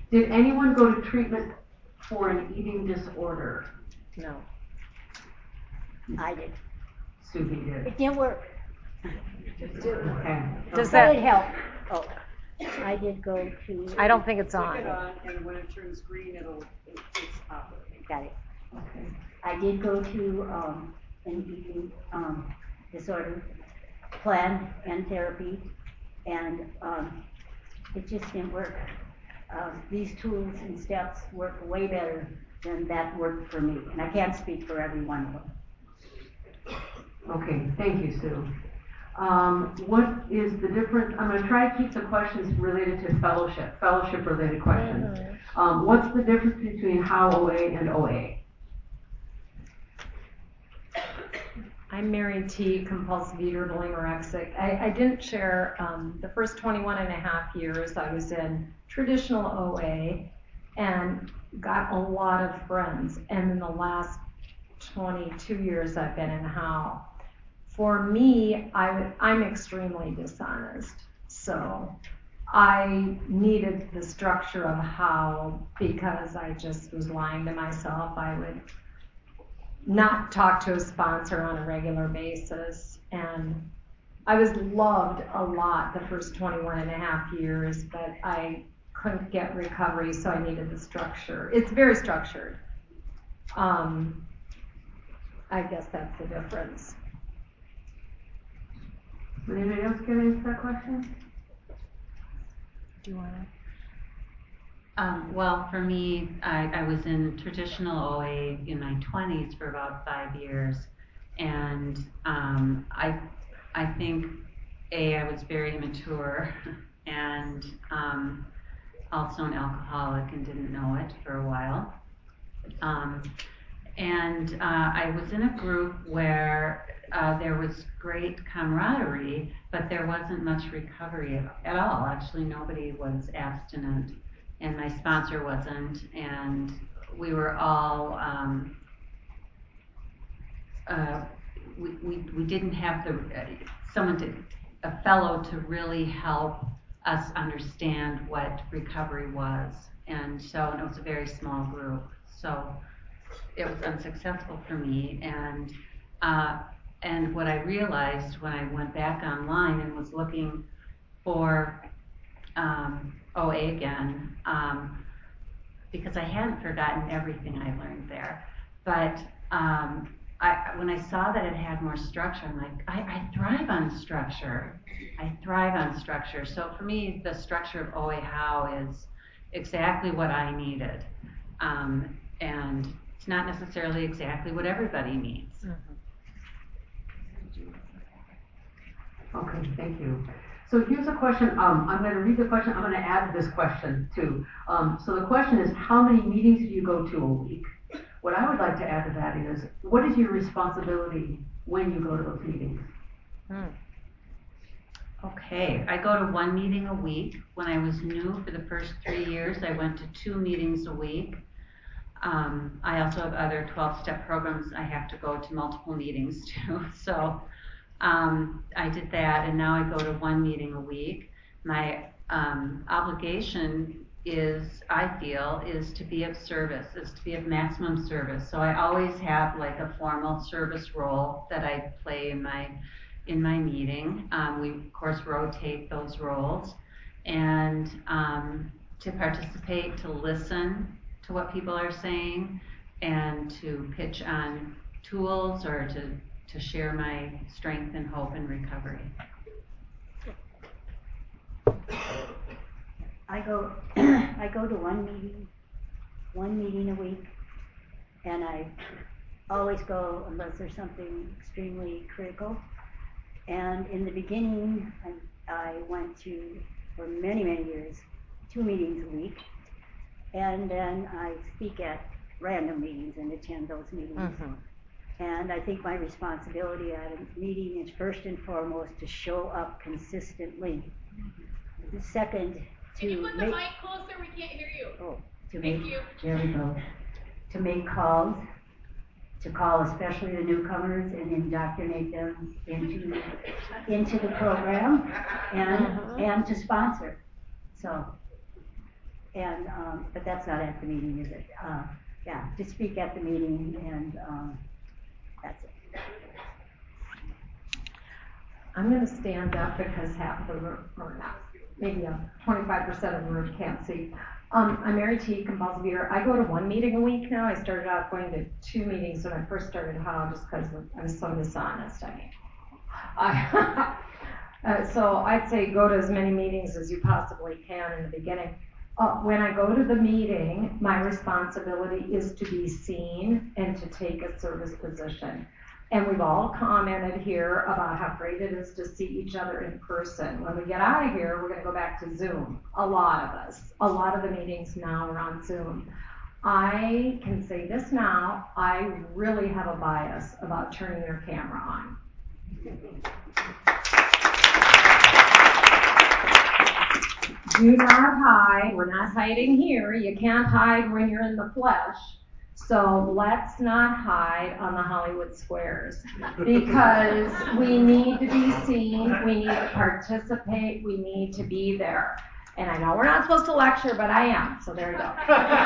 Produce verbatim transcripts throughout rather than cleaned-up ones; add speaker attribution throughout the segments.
Speaker 1: Did anyone go to treatment for an eating disorder?
Speaker 2: No. I did.
Speaker 1: Suki did.
Speaker 3: It didn't work.
Speaker 1: Okay.
Speaker 2: Does
Speaker 3: That
Speaker 2: that
Speaker 3: would help. Oh, I did go to.
Speaker 2: I don't think it's on.
Speaker 4: Click it on, and when it turns green, it'll, it, it's operating.
Speaker 3: Got it.
Speaker 1: Okay.
Speaker 3: I did go to um, an eating um, disorder plan and therapy, and um, it just didn't work. Um, these tools and steps work way better than that worked for me, and I can't speak for every one of them.
Speaker 1: Okay, thank you, Sue. Um, what is the difference? I'm going to try to keep the questions related to fellowship, fellowship-related questions.
Speaker 2: Mm-hmm.
Speaker 1: Um, what's the difference between How O A and O A?
Speaker 5: I'm Mary T., compulsive eater, bulimorexic. I, I didn't share um, the first twenty-one and a half years I was in traditional O A and got a lot of friends. And in the last twenty-two years I've been in How. For me, I, I'm extremely dishonest. So I needed the structure of How because I just was lying to myself. I would not talk to a sponsor on a regular basis. And I was loved a lot the first twenty-one and a half years, but I couldn't get recovery, so I needed the structure. It's very structured. Um, I guess that's the difference.
Speaker 1: Would anybody else get answer that question?
Speaker 2: Do you want to?
Speaker 6: Um, well, for me, I, I was in traditional O A in my twenties for about five years, and um, I, I think, A, I was very immature, and um, also an alcoholic and didn't know it for a while. Um, and uh, I was in a group where uh, there was great camaraderie, but there wasn't much recovery at, at all. Actually, nobody was abstinent, and my sponsor wasn't, and we were all, um, uh, we, we, we didn't have the, uh, someone to, a fellow to really help us understand what recovery was. And so and it was a very small group. So it was unsuccessful for me. And uh, and what I realized when I went back online and was looking for um, O A again, um, because I hadn't forgotten everything I learned there, but um, I, when I saw that it had more structure, I'm like, I, I thrive on structure. I thrive on structure. So for me, the structure of O A How is exactly what I needed. Um, and it's not necessarily exactly what everybody needs.
Speaker 2: Mm-hmm.
Speaker 1: Okay, thank you. So here's a question. Um, I'm going to read the question. I'm going to add this question too. Um, so the question is, how many meetings do you go to a week? What I would like to add to that is, what is your responsibility when you go to those meetings?
Speaker 2: Mm.
Speaker 6: Okay, I go to one meeting a week. When I was new for the first three years, I went to two meetings a week. Um, I also have other twelve-step programs I have to go to multiple meetings to. So um, I did that, and now I go to one meeting a week. My um, obligation is, I feel, is to be of service, is to be of maximum service. So I always have like a formal service role that I play in my in my meeting. Um, we of course rotate those roles, and um, to participate, to listen to what people are saying, and to pitch on tools or to, to share my strength and hope and recovery.
Speaker 3: I go I go to one meeting, one meeting a week, and I always go unless there's something extremely critical. And in the beginning, I, I went to, for many, many years, two meetings a week. And then I speak at random meetings and attend those meetings.
Speaker 2: Mm-hmm.
Speaker 3: And I think my responsibility at a meeting is first and foremost to show up consistently. The second, to
Speaker 7: Can you put the
Speaker 3: make,
Speaker 7: mic closer? We can't hear you.
Speaker 3: Oh, to
Speaker 7: Thank
Speaker 3: make,
Speaker 7: you.
Speaker 3: There we go. To make calls, to call especially the newcomers and indoctrinate them into into the program, and
Speaker 2: Mm-hmm.
Speaker 3: and to sponsor. So And, um, but that's not at the meeting, is it? Uh, yeah, to speak at the meeting, and um, that's it.
Speaker 5: I'm going to stand up because half of the room, or not, maybe uh, twenty-five percent of the room can't see. Um, I'm Mary T, compulsive eater. I go to one meeting a week now. I started out going to two meetings when I first started How, just because I was so dishonest. I mean, I, uh, so I'd say go to as many meetings as you possibly can in the beginning. Uh, when I go to the meeting, my responsibility is to be seen and to take a service position. And we've all commented here about how great it is to see each other in person. When we get out of here, we're going to go back to Zoom. A lot of us. A lot of the meetings now are on Zoom. I can say this now, I really have a bias about turning your camera on. Do not hide. We're not hiding here. You can't hide when you're in the flesh. So let's not hide on the Hollywood squares because we need to be seen, we need to participate, we need to be there. And I know we're not supposed to lecture, but I am, so there you go.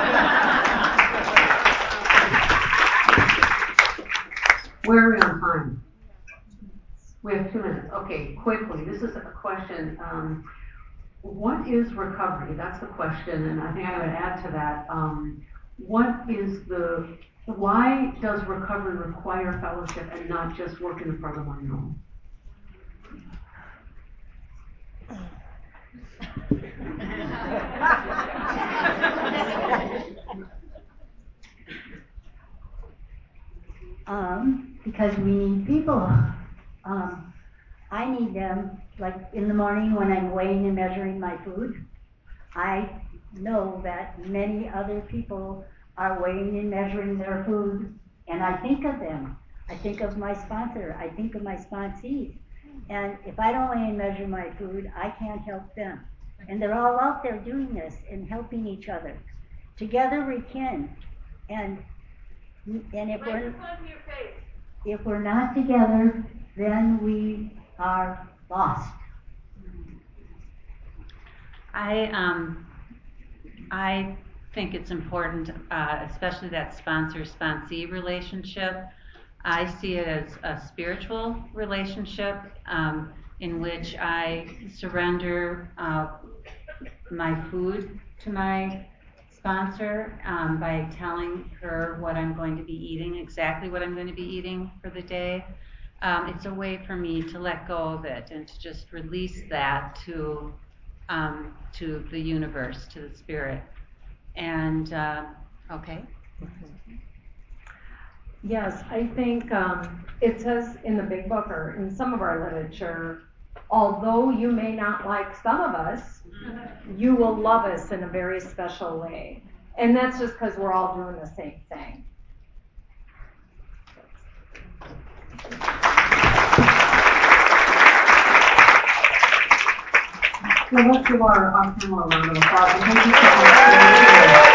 Speaker 1: Where are we on time? We have two minutes. Okay, quickly. This is a question. Um, what is recovery? That's the question, and I think I would add to that. Um, What is the, why does recovery require fellowship and not just work in the front of my home?
Speaker 3: Um, because we need people. Um, I need them, like in the morning when I'm weighing and measuring my food. I know that many other people are weighing and measuring their food, and I think of them. I think of my sponsor. I think of my sponsees. And if I don't weigh and measure my food, I can't help them. And they're all out there doing this and helping each other. Together we can. And and if we're if we're not together, then we are lost.
Speaker 6: I um, I think it's important, uh, especially that sponsor-sponsee relationship. I see it as a spiritual relationship um, in which I surrender uh, my food to my sponsor um, by telling her what I'm going to be eating, exactly what I'm going to be eating for the day. Um, it's a way for me to let go of it and to just release that to um, to the universe, to the spirit. And uh, okay.
Speaker 5: Yes, I think um, it says in the big book or in some of our literature, although you may not like some of us, you will love us in a very special way. And that's just because we're all doing the same thing.
Speaker 1: So let's give our, our panel a round of applause. And thank you so much.